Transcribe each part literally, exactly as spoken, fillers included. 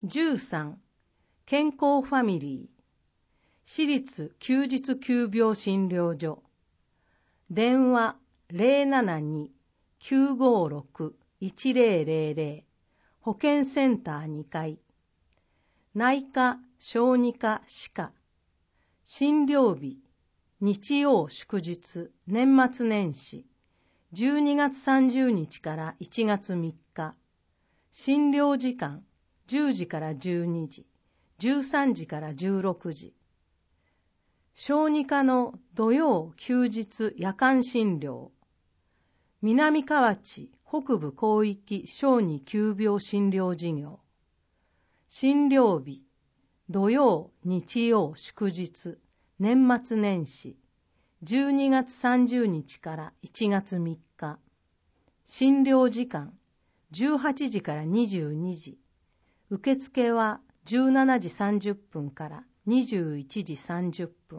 じゅうさん、健康ファミリー、私立休日急病診療所、電話 ゼロななに きゅうごろく いちゼロゼロゼロ、保健センターにかい、内科、小児科、歯科、診療日、日曜祝日、年末年始、じゅうにがつさんじゅうにちからいちがつみっか、診療時間、じゅうじからじゅうにじ、じゅうさんじからじゅうろくじ。小児科の土曜休日夜間診療。南河内北部広域小児急病診療事業。診療日、土曜、日曜、祝日、年末年始、じゅうにがつさんじゅうにちからいちがつみっか。診療時間、じゅうはちじからにじゅうにじ。受付はじゅうしちじさんじゅっぷんからにじゅういちじさんじゅっぷん。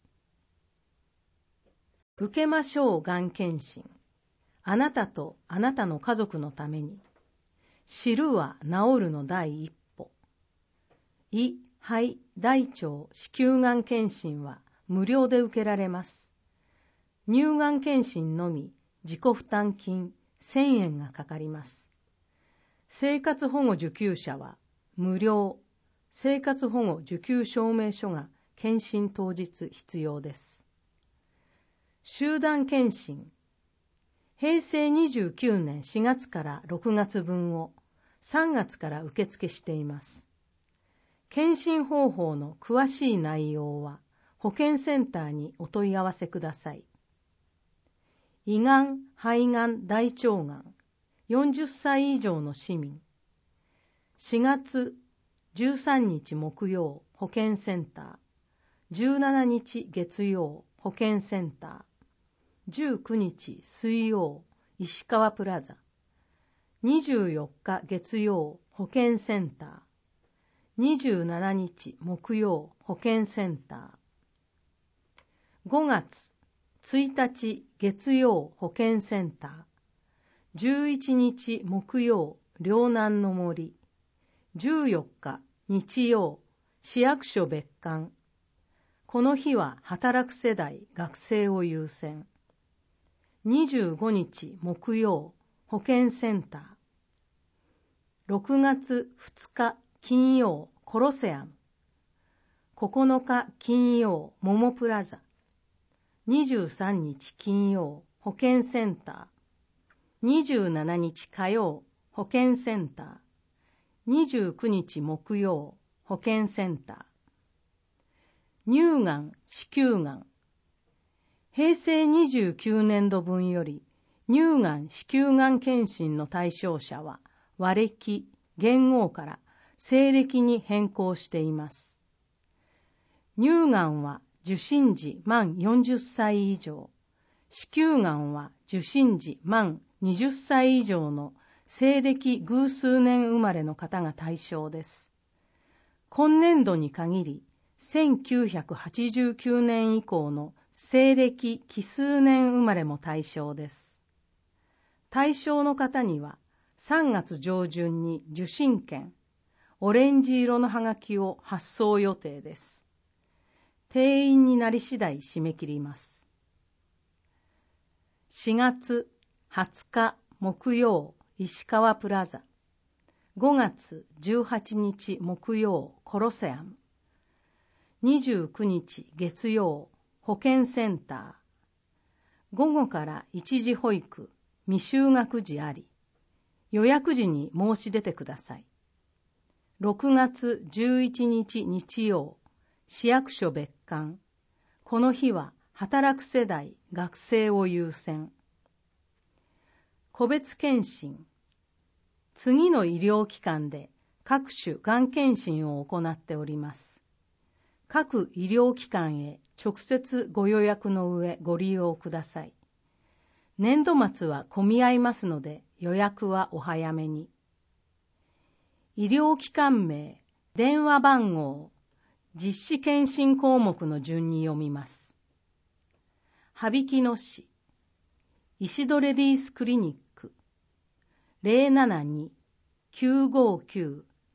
受けましょうがん検診。あなたとあなたの家族のために。知るは治るの第一歩。胃、肺、大腸、子宮がん検診は無料で受けられます。乳がん検診のみ自己負担金せんえんがかかります。生活保護受給者は無料、生活保護受給証明書が検診当日必要です。集団検診、へいせいにじゅうきゅうねんしがつからろくがつぶんをさんがつから受付しています。検診方法の詳しい内容は保健センターにお問い合わせください。胃がん、肺がん、大腸がん、よんじゅっさい以上の市民。しがつじゅうさんにち木曜、保健センター。じゅうしちにち月曜、保健センター。じゅうくにち水曜、石川プラザ。にじゅうよっか月曜、保健センター。にじゅうしちにち木曜、保健センター。ごがつついたち月曜、保健センター。じゅういちにち木曜、両南の森。じゅうよっか日曜、市役所別館。この日は働く世代、学生を優先。にじゅうごにち木曜、保健センター。ろくがつふつか金曜、コロセアム。ここのか金曜、モモプラザ。にじゅうさんにち金曜、保健センター。にじゅうしちにち火曜、保健センター。にじゅうくにち木曜、保健センター。乳がん、子宮がん。へいせいにじゅうきゅうねんどぶんより乳がん、子宮がん検診の対象者は和暦、元号から西暦に変更しています。乳がんは受診時満よんじゅっさい以上、子宮がんは受診時満にじゅっさい以上の西暦偶数年生まれの方が対象です。今年度に限り、せんきゅうひゃくはちじゅうきゅうねん以降の西暦奇数年生まれも対象です。対象の方にはさんがつ上旬に受診券、オレンジ色のはがきを発送予定です。定員になり次第締め切ります。しがつはつか木曜、石川プラザ。ごがつじゅうはちにち木曜、コロセアム。にじゅうくにち月曜、保健センター。午後から一時保育、未就学児あり。予約時に申し出てください。ろくがつじゅういちにち日曜、市役所別館。この日は働く世代、学生を優先。個別検診。次の医療機関で各種がん検診を行っております。各医療機関へ直接ご予約の上ご利用ください。年度末は混み合いますので予約はお早めに。医療機関名、電話番号、実施検診項目の順に読みます。羽曳野市、石戸レディースクリニック、ゼロななに きゅうごきゅう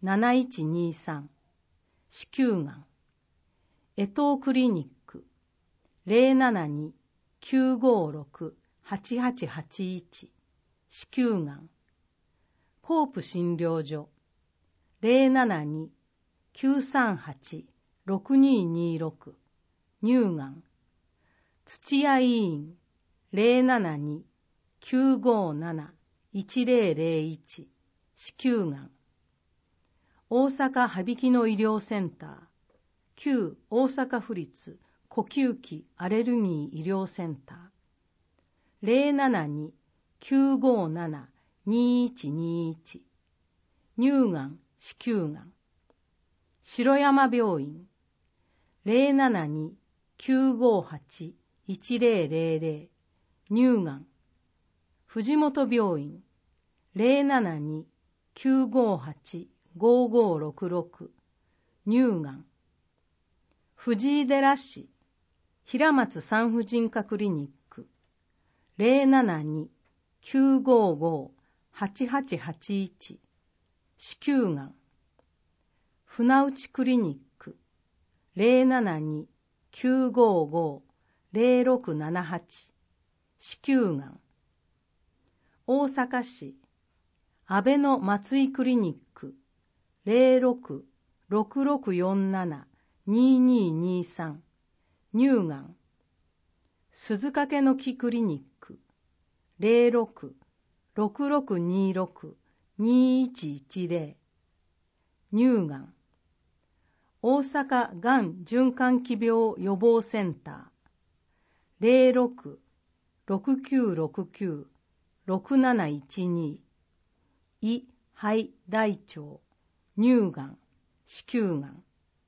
なないちにさん、子宮がん。江東クリニック ゼロななに きゅうごろく はちはちはちいち、子宮がん。コープ診療所 ゼロななに きゅうさんはち ろくににろく、乳がん。土屋医院 ゼロななに きゅうごなな いちゼロゼロいち、子宮がん。大阪羽曳野医療センター、旧大阪府立呼吸器アレルギー医療センター、ゼロななに きゅうごなな にいちにいち、乳がん、子宮がん。城山病院、ゼロななに きゅうごはち いちゼロゼロゼロ、乳がん。藤本病院、ゼロななに きゅうごはち ごごろくろく、乳がん。藤井寺市平松産婦人科クリニック ゼロななに きゅうごご はちはちはちいち、子宮がん。船内クリニック ゼロななに きゅうごご ゼロろくななはち、子宮がん。大阪市安倍の松井クリニック ゼロろく ろくろくよんなな にににさん、乳がん。鈴掛の木クリニック ゼロろく ろくろくにろく にいちいちゼロ、乳がん。大阪がん循環器病予防センター ゼロろく ろくきゅうろくきゅう ろくなないちに、胃、肺、大腸、乳がん、子宮がん。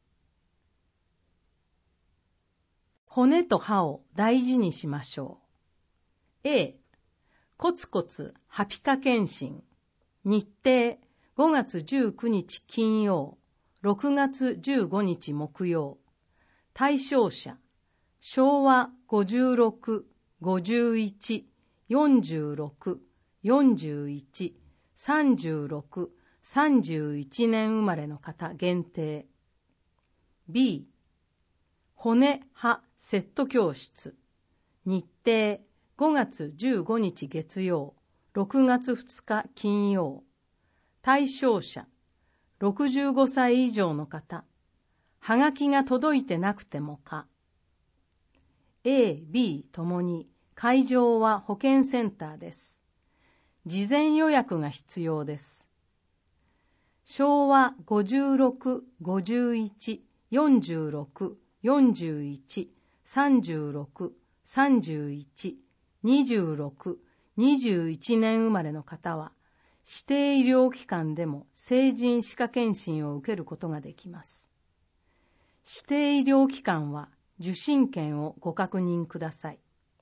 骨と歯を大事にしましょう。A、コツコツ歯皮下検診。日程ごがつじゅうくにち金曜、ろくがつじゅうごにち木曜。対象者、しょうわごじゅうろく、ごじゅういち、よんじゅうろく、よんじゅういち、さんじゅうろく、さんじゅういちねん生まれの方限定。B、骨歯セット教室。日程ごがつじゅうごにち月曜、ろくがつふつか金曜。対象者、ろくじゅうごさい以上の方。はがきが届いてなくてもか。A、B ともに会場は保健センターです。事前予約が必要です。しょうわごじゅうろく、ごじゅういち、よんじゅうろく、よんじゅういち、さんじゅうろく、さんじゅういち、にじゅうろく、にじゅういちねん生まれの方は、指定医療機関でも成人歯科検診を受けることができます。指定医療機関は受診券をご確認ください。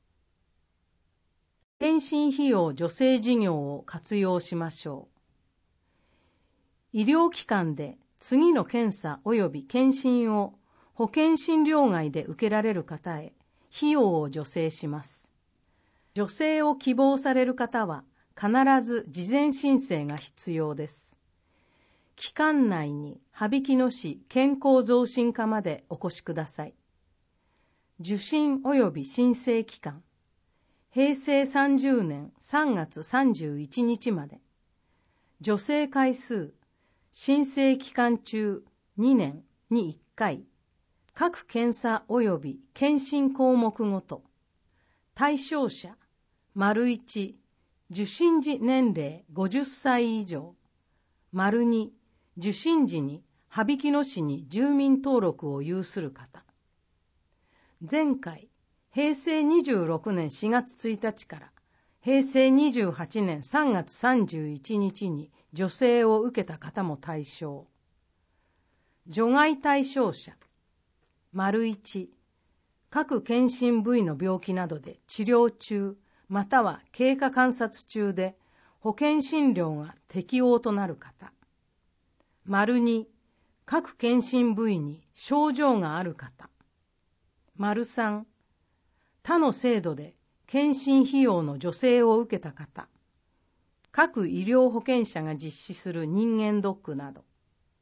検診費用助成事業を活用しましょう。医療機関で次の検査及び検診を保険診療外で受けられる方へ費用を助成します。助成を希望される方は必ず事前申請が必要です。期間内に羽曳野市健康増進課までお越しください。受診及び申請期間、へいせいさんじゅうねんさんがつさんじゅういちにちまで。助成回数、申請期間中にねんにいっかい。各検査及び検診項目ごと。対象者、丸いち、受診時年齢ごじゅっさい以上。丸に、受診時に羽曳野市に住民登録を有する方。前回、へいせいにじゅうろくねんしがつついたちからへいせいにじゅうはちねんさんがつさんじゅういちにちに助成を受けた方も対象。除外対象者、丸いち、各検診部位の病気などで治療中または経過観察中で保険診療が適応となる方。丸に、各検診部位に症状がある方。丸さん、他の制度で検診費用の助成を受けた方。各医療保険者が実施する人間ドックなど。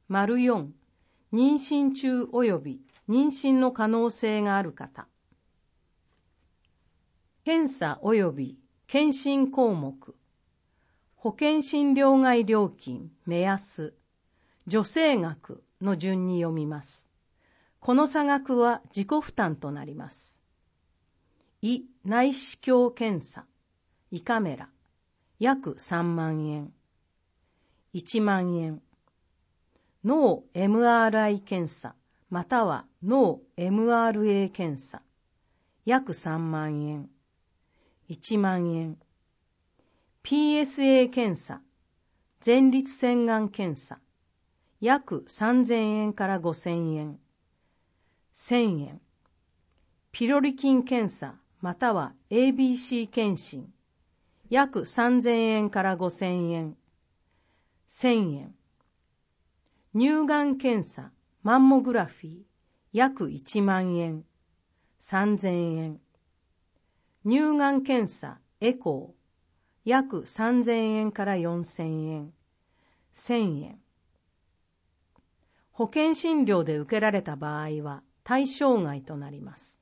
よん、妊娠中及び妊娠の可能性がある方。検査及び検診項目。保険診療外料金、目安、助成額の順に読みます。この差額は自己負担となります。胃内視鏡検査、胃カメラ、約さんまんえん。いちまんえん。脳 エムアールアイ 検査、または脳 エムアールエー 検査、約さんまんえん。いちまんえん。ピーエスエー 検査、前立腺がん検査、約さんぜんえんからごせんえん。せんえん。ピロリ菌検査、または エービーシー 検診、約さんぜんえんからごせんえん。せんえん。乳がん検査、マンモグラフィー、約いちまんえん。さんぜんえん。乳がん検査、エコー、約さんぜんえんからよんせんえん。せんえん。保険診療で受けられた場合は対象外となります。